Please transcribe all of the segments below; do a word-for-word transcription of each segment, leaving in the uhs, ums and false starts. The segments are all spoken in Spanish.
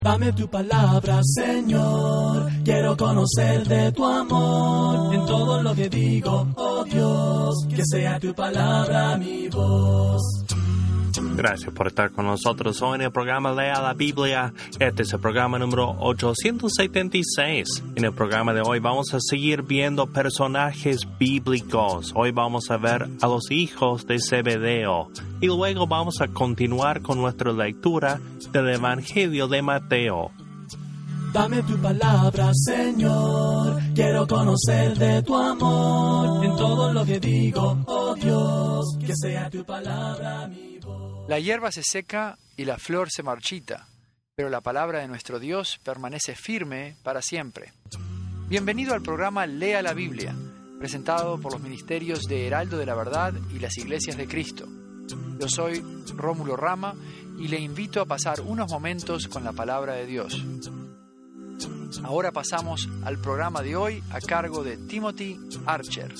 Dame tu palabra, Señor, quiero conocer de tu amor, en todo lo que digo, oh Dios, que sea tu palabra mi voz. Gracias por estar con nosotros hoy en el programa Lea la Biblia. Este es el programa número ochocientos setenta y seis. En el programa de hoy vamos a seguir viendo personajes bíblicos. Hoy vamos a ver a los hijos de Zebedeo. Y luego vamos a continuar con nuestra lectura del Evangelio de Mateo. Dame tu palabra, Señor, quiero conocer de tu amor, en todo lo que digo, oh Dios, que sea tu palabra mi voz. La hierba se seca y la flor se marchita, pero la palabra de nuestro Dios permanece firme para siempre. Bienvenido al programa Lea la Biblia, presentado por los ministerios de Heraldo de la Verdad y las Iglesias de Cristo. Yo soy Rómulo Rama y le invito a pasar unos momentos con la palabra de Dios. Ahora pasamos al programa de hoy a cargo de Timothy Archer.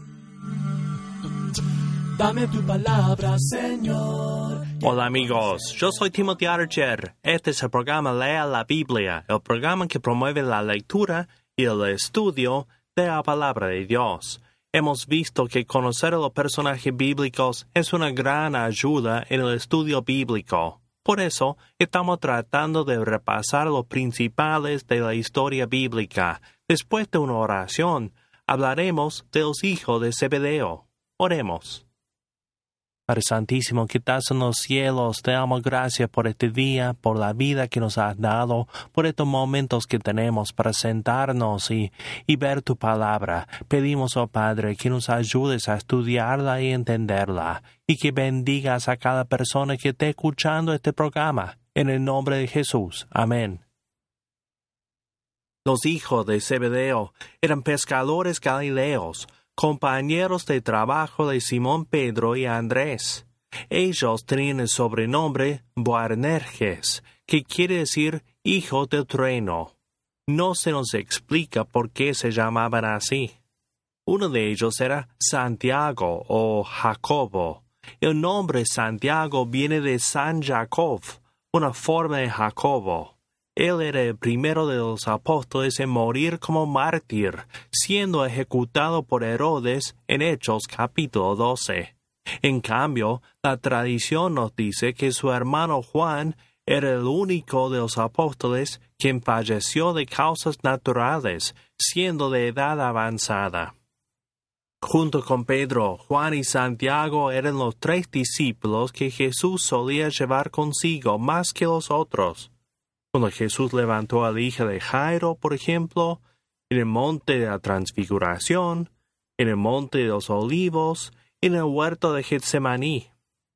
Dame tu palabra, Señor. Hola amigos, yo soy Timothy Archer. Este es el programa Lea la Biblia, el programa que promueve la lectura y el estudio de la palabra de Dios. Hemos visto que conocer a los personajes bíblicos es una gran ayuda en el estudio bíblico. Por eso, estamos tratando de repasar los principales de la historia bíblica. Después de una oración, hablaremos de los hijos de Zebedeo. Oremos. Padre Santísimo, que estás en los cielos, te damos gracias por este día, por la vida que nos has dado, por estos momentos que tenemos para sentarnos y, y ver tu palabra. Pedimos, oh Padre, que nos ayudes a estudiarla y entenderla, y que bendigas a cada persona que esté escuchando este programa. En el nombre de Jesús. Amén. Los hijos de Zebedeo eran pescadores galileos, compañeros de trabajo de Simón Pedro y Andrés. Ellos tenían el sobrenombre Boanerges, que quiere decir hijo del trueno. No se nos explica por qué se llamaban así. Uno de ellos era Santiago o Jacobo. El nombre Santiago viene de San Jacob, una forma de Jacobo. Él era el primero de los apóstoles en morir como mártir, siendo ejecutado por Herodes en Hechos capítulo doce. En cambio, la tradición nos dice que su hermano Juan era el único de los apóstoles quien falleció de causas naturales, siendo de edad avanzada. Junto con Pedro, Juan y Santiago eran los tres discípulos que Jesús solía llevar consigo más que los otros. Cuando Jesús levantó a la hija de Jairo, por ejemplo, en el monte de la Transfiguración, en el monte de los Olivos, en el huerto de Getsemaní.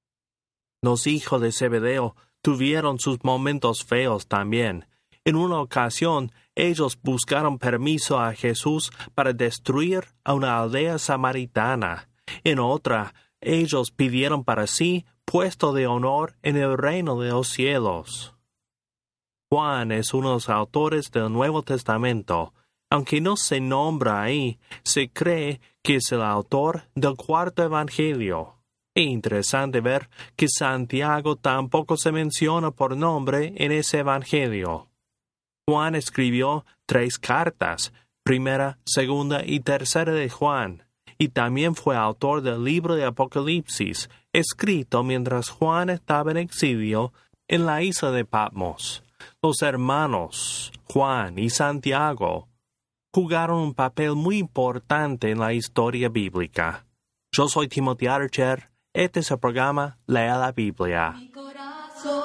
Los hijos de Zebedeo tuvieron sus momentos feos también. En una ocasión, ellos buscaron permiso a Jesús para destruir a una aldea samaritana. En otra, ellos pidieron para sí puesto de honor en el reino de los cielos. Juan es uno de los autores del Nuevo Testamento. Aunque no se nombra ahí, se cree que es el autor del cuarto evangelio. Es interesante ver que Santiago tampoco se menciona por nombre en ese evangelio. Juan escribió tres cartas, primera, segunda y tercera de Juan, y también fue autor del libro de Apocalipsis, escrito mientras Juan estaba en exilio en la isla de Patmos. Los hermanos Juan y Santiago jugaron un papel muy importante en la historia bíblica. Yo soy Timothy Archer. Este es el programa Lea la Biblia. Mi corazón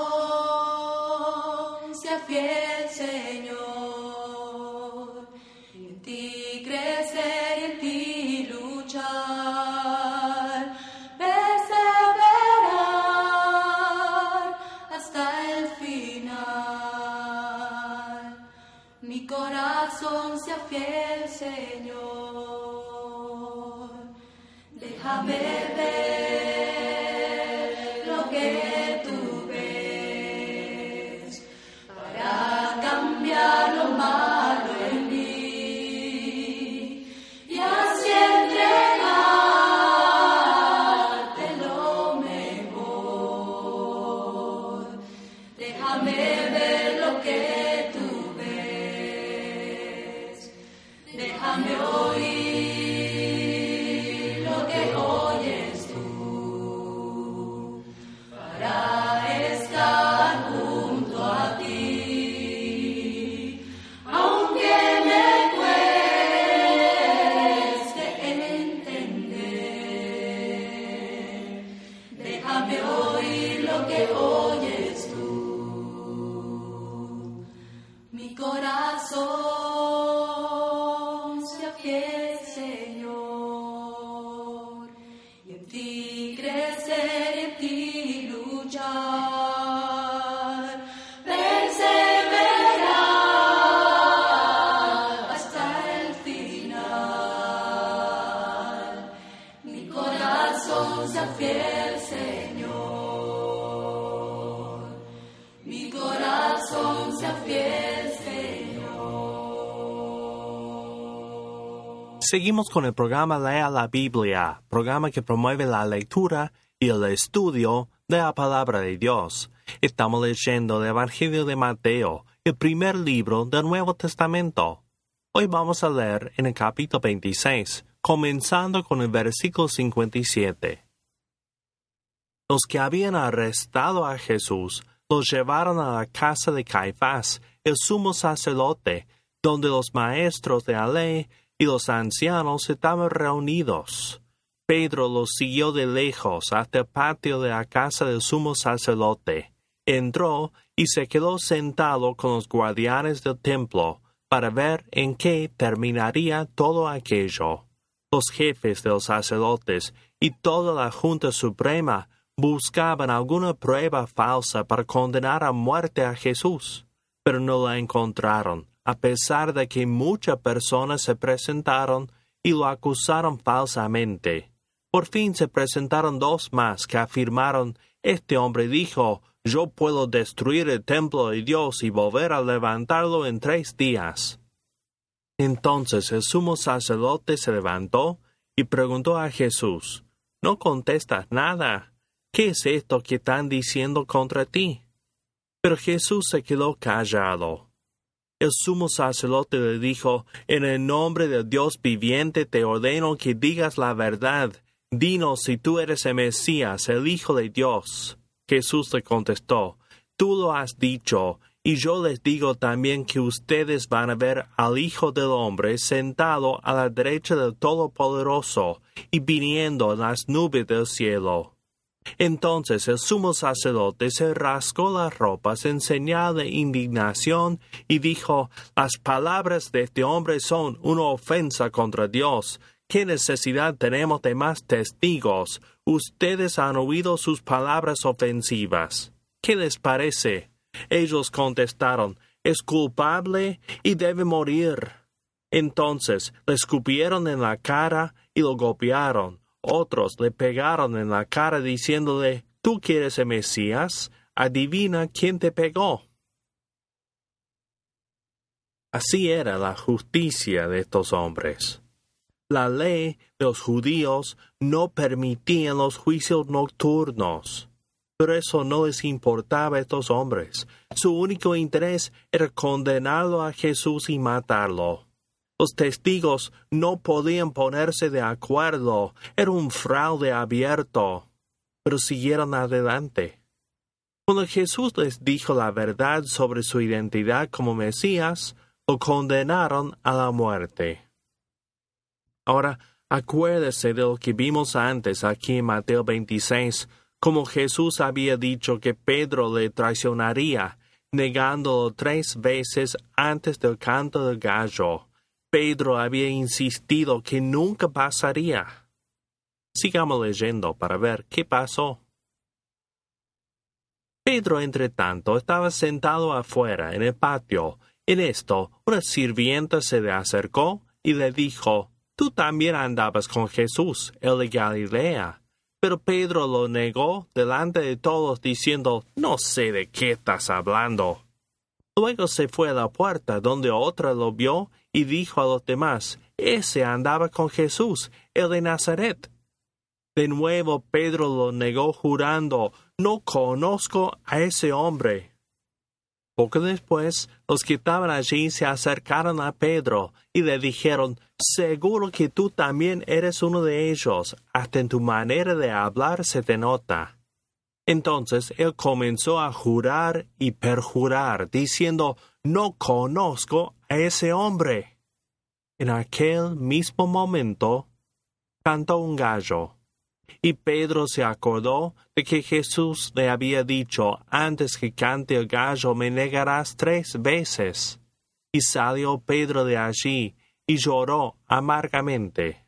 sea fiel, Señor, en ti crecer y en ti luchar, perseverar hasta el final. Mi corazón sea fiel, Señor, déjame ver lo que tú ves para cambiar lo malo en mí y así entregarte lo mejor. Déjame ver lo que Mi corazón se afiel, Señor, y en ti crecer, en ti luchar, perseverar hasta el final. Mi corazón se afiel, Señor, mi corazón se afiel, Señor. Seguimos con el programa Lea la Biblia, programa que promueve la lectura y el estudio de la palabra de Dios. Estamos leyendo el Evangelio de Mateo, el primer libro del Nuevo Testamento. Hoy vamos a leer en el capítulo veintiséis, comenzando con el versículo cincuenta y siete. Los que habían arrestado a Jesús los llevaron a la casa de Caifás, el sumo sacerdote, donde los maestros de la ley y los ancianos estaban reunidos. Pedro los siguió de lejos hasta el patio de la casa del sumo sacerdote. Entró y se quedó sentado con los guardianes del templo para ver en qué terminaría todo aquello. Los jefes de los sacerdotes y toda la Junta Suprema buscaban alguna prueba falsa para condenar a muerte a Jesús, pero no la encontraron, a pesar de que muchas personas se presentaron y lo acusaron falsamente. Por fin se presentaron dos más que afirmaron: este hombre dijo, yo puedo destruir el templo de Dios y volver a levantarlo en tres días. Entonces el sumo sacerdote se levantó y preguntó a Jesús, ¿no contestas nada? ¿Qué es esto que están diciendo contra ti? Pero Jesús se quedó callado. El sumo sacerdote le dijo, en el nombre del Dios viviente te ordeno que digas la verdad. Dinos si tú eres el Mesías, el Hijo de Dios. Jesús le contestó, tú lo has dicho, y yo les digo también que ustedes van a ver al Hijo del Hombre sentado a la derecha del Todopoderoso y viniendo en las nubes del cielo. Entonces el sumo sacerdote se rascó las ropas en señal de indignación y dijo, las palabras de este hombre son una ofensa contra Dios. ¿Qué necesidad tenemos de más testigos? Ustedes han oído sus palabras ofensivas. ¿Qué les parece? Ellos contestaron, es culpable y debe morir. Entonces le escupieron en la cara y lo golpearon. Otros le pegaron en la cara diciéndole, ¿tú quieres el Mesías? Adivina quién te pegó. Así era la justicia de estos hombres. La ley de los judíos no permitía los juicios nocturnos, pero eso no les importaba a estos hombres. Su único interés era condenarlo a Jesús y matarlo. Los testigos no podían ponerse de acuerdo, era un fraude abierto, pero siguieron adelante. Cuando Jesús les dijo la verdad sobre su identidad como Mesías, lo condenaron a la muerte. Ahora, acuérdese de lo que vimos antes aquí en Mateo veintiséis, como Jesús había dicho que Pedro le traicionaría, negándolo tres veces antes del canto del gallo. Pedro había insistido que nunca pasaría. Sigamos leyendo para ver qué pasó. Pedro, entre tanto, estaba sentado afuera en el patio. En esto, una sirvienta se le acercó y le dijo, «Tú también andabas con Jesús, el de Galilea». Pero Pedro lo negó delante de todos, diciendo, «No sé de qué estás hablando». Luego se fue a la puerta, donde otra lo vio, y dijo a los demás, «Ese andaba con Jesús, el de Nazaret». De nuevo Pedro lo negó jurando, «No conozco a ese hombre». Poco después, los que estaban allí se acercaron a Pedro y le dijeron, «Seguro que tú también eres uno de ellos, hasta en tu manera de hablar se te nota». Entonces él comenzó a jurar y perjurar, diciendo, «No conozco a ese hombre». En aquel mismo momento cantó un gallo, y Pedro se acordó de que Jesús le había dicho, «Antes que cante el gallo me negarás tres veces». Y salió Pedro de allí y lloró amargamente.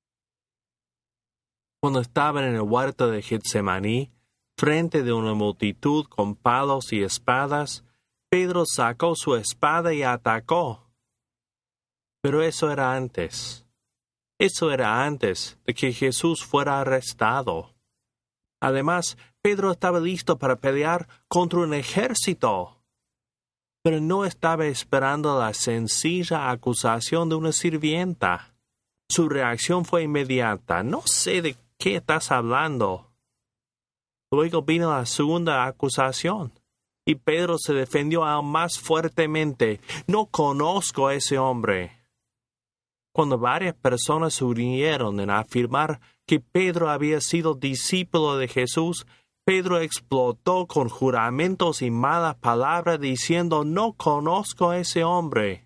Cuando estaban en el huerto de Getsemaní, frente de una multitud con palos y espadas, Pedro sacó su espada y atacó. Pero eso era antes. Eso era antes de que Jesús fuera arrestado. Además, Pedro estaba listo para pelear contra un ejército, pero no estaba esperando la sencilla acusación de una sirvienta. Su reacción fue inmediata. No sé de qué estás hablando. Luego vino la segunda acusación, y Pedro se defendió aún más fuertemente. No conozco a ese hombre. Cuando varias personas se unieron en afirmar que Pedro había sido discípulo de Jesús, Pedro explotó con juramentos y malas palabras diciendo, no conozco a ese hombre.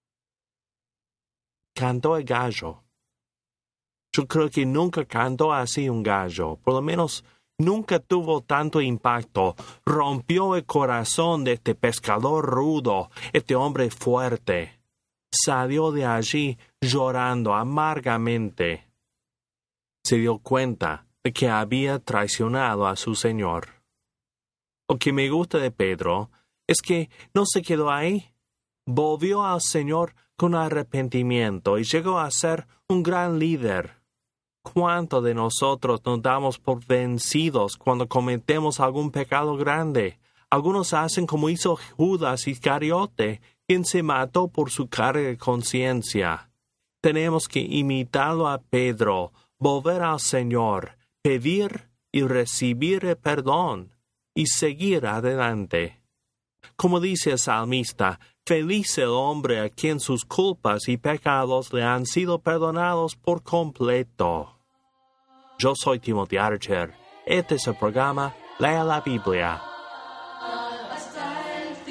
Cantó el gallo. Yo creo que nunca cantó así un gallo, por lo menos nunca tuvo tanto impacto. Rompió el corazón de este pescador rudo, este hombre fuerte. Salió de allí llorando amargamente. Se dio cuenta de que había traicionado a su Señor. Lo que me gusta de Pedro es que no se quedó ahí. Volvió al Señor con arrepentimiento y llegó a ser un gran líder. ¿Cuántos de nosotros nos damos por vencidos cuando cometemos algún pecado grande? Algunos hacen como hizo Judas Iscariote, quien se mató por su carga de conciencia. Tenemos que imitarlo a Pedro, volver al Señor, pedir y recibir el perdón, y seguir adelante. Como dice el salmista, feliz el hombre a quien sus culpas y pecados le han sido perdonados por completo. Yo soy Timothy Archer. Este es el programa Lea la Biblia. Hasta el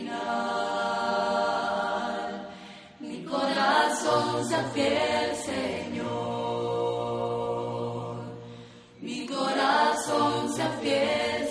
final, mi corazón se fiel, Señor. Mi corazón se fiel,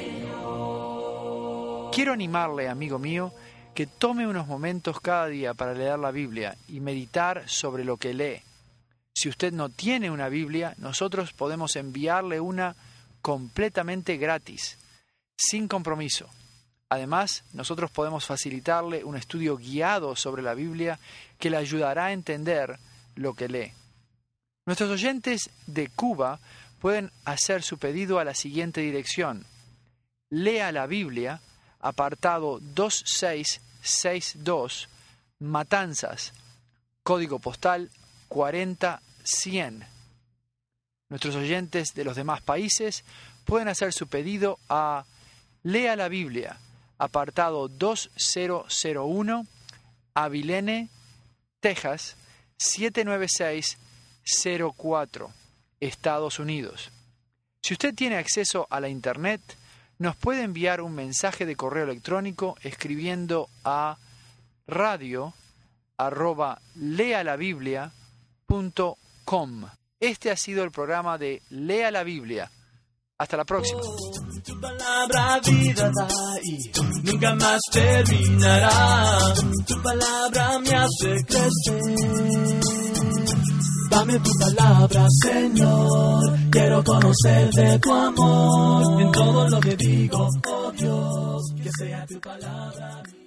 Señor. Quiero animarle, amigo mío, que tome unos momentos cada día para leer la Biblia y meditar sobre lo que lee. Si usted no tiene una Biblia, nosotros podemos enviarle una completamente gratis, sin compromiso. Además, nosotros podemos facilitarle un estudio guiado sobre la Biblia que le ayudará a entender lo que lee. Nuestros oyentes de Cuba pueden hacer su pedido a la siguiente dirección: Lea la Biblia, apartado dos seis seis dos, Matanzas, código postal cuarenta cien. Nuestros oyentes de los demás países pueden hacer su pedido a Lea la Biblia, apartado dos cero cero uno, Abilene, Texas, siete nueve seis cero cuatro, Estados Unidos. Si usted tiene acceso a la Internet, nos puede enviar un mensaje de correo electrónico escribiendo a radio arroba lealabiblia punto com. Este ha sido el programa de Lea la Biblia. Hasta la próxima. Tu palabra vida da y nunca más terminará. Tu palabra me hace crecer. Dame tu palabra, Señor. Quiero conocer de tu amor. En todo lo que digo, oh Dios, que sea tu palabra.